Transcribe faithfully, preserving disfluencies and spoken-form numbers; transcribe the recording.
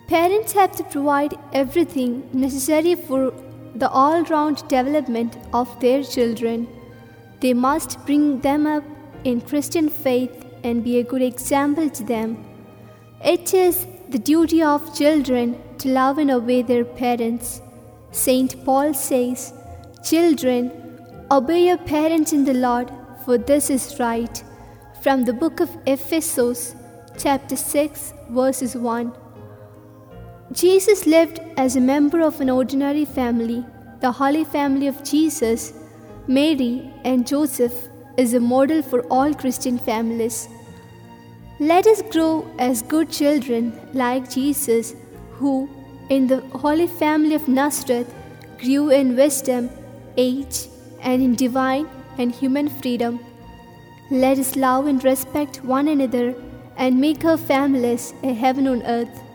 Parents have to provide everything necessary for the all-round development of their children. They must bring them up in Christian faith and be a good example to them. It is the duty of children to love and obey their parents. Saint Paul says, "Children, obey your parents in the Lord, for this is right." From the book of Ephesians, chapter six, verses one. Jesus lived as a member of an ordinary family. The Holy Family of Jesus, Mary, and Joseph is a model for all Christian families. Let us grow as good children like Jesus, who, in the Holy Family of Nazareth, grew in wisdom, age, and in divine and human freedom. Let us love and respect one another and make our families a heaven on earth.